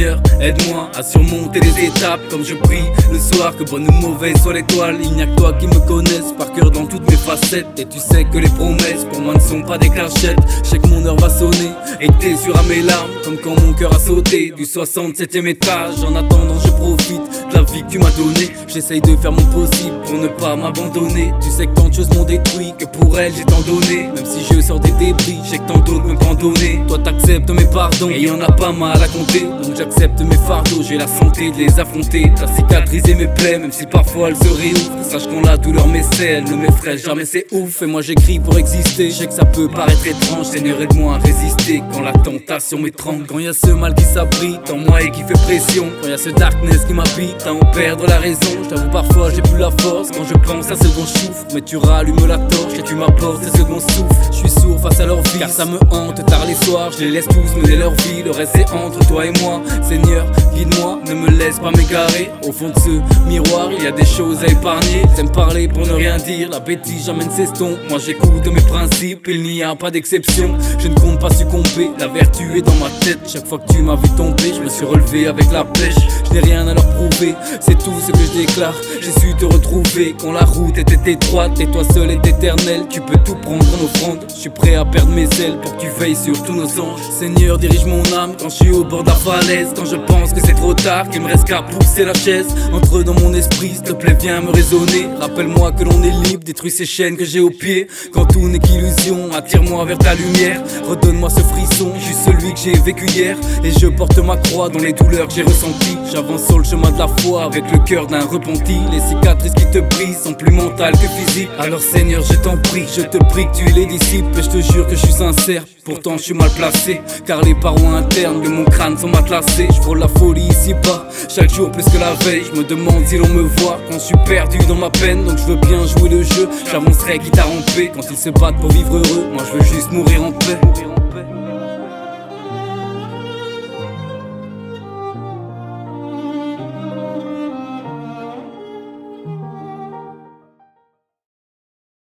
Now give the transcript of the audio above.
Seigneur, aide-moi à surmonter les étapes comme je prie le soir, que bonne ou mauvaise soit l'étoile. Il n'y a que toi qui me connaisse par cœur dans toutes mes facettes. Et tu sais que les promesses pour moi ne sont pas des cachettes. Je sais que mon heure va sonner et que t'es sûr à mes larmes, comme quand mon cœur a sauté du 67e étage. En attendant je profite de la vie que tu m'as donnée. J'essaye de faire mon possible pour ne pas m'abandonner. Tu sais que tant de choses m'ont détruit, que pour elle j'ai tant donné. Même si je sors des débris, je sais que tant d'autres me pardonner. Toi t'acceptes mes pardons et y'en a pas mal à compter. Donc j'accepte mes fardeaux, j'ai la santé de les affronter. T'as cicatrisé mes plaies, même si parfois elles se réouvrent. Sache quand la douleur m'essaie, elle ne m'effraie jamais, c'est ouf. Et moi j'écris pour exister, je sais que ça peut paraître étrange. Seigneur aide-moi à résister quand la tentation m'étrangle. Quand y a ce mal qui s'abrite en moi et qui fait pression. Quand y a ce darkness qui m'habite, à en perdre la raison. J'avoue parfois j'ai plus la force quand je pense à ce dont je souffre. Mais tu rallumes la torche et tu m'apportes ce second souffle. Je suis sourd face à leur vie, car ça me hante tard les soirs. Je les laisse tous mener leur vie, le reste c'est entre toi et moi. Seigneur, guide-moi, ne me laisse pas m'égarer. Au fond de ce miroir, il y a des choses à épargner. J'aime parler pour ne rien dire, la bêtise j'amène ses tons. Moi j'écoute mes principes, il n'y a pas d'exception. Je ne compte pas succomber, la vertu est dans ma tête. Chaque fois que tu m'as vu tomber, je me suis relevé avec la pêche. Je n'ai rien à leur prouver, c'est tout ce que je déclare. J'ai su te retrouver quand la route était étroite. Et toi seul est éternel, tu peux tout prendre en offrande. Je suis prêt à perdre mes ailes pour que tu veilles sur tous nos anges. Seigneur, dirige mon âme quand je suis au bord de la falaise. Quand je pense que c'est trop tard, qu'il me reste qu'à pousser la chaise. Entre dans mon esprit, s'il te plaît viens me raisonner. Rappelle-moi que l'on est libre, détruis ces chaînes que j'ai aux pieds. Quand tout n'est qu'illusion, attire-moi vers ta lumière. Redonne-moi ce frisson, je suis celui que j'ai vécu hier. Et je porte ma croix dans les douleurs que j'ai ressenties. J'avance sur le chemin de la foi avec le cœur d'un repenti. Les cicatrices qui te brisent sont plus mentales que physiques. Alors Seigneur je t'en prie, je te prie que tu les dissipes. Et je te jure que je suis sincère, pourtant je suis mal placé. Car les parois internes de mon crâne sont matelassées. Je frôle la folie ici-bas, chaque jour plus que la veille. Je me demande si l'on me voit quand je suis perdu dans ma peine. Donc je veux bien jouer le jeu, j'avancerai quitte à ramper. Quand ils se battent pour vivre heureux, moi je veux juste mourir en paix.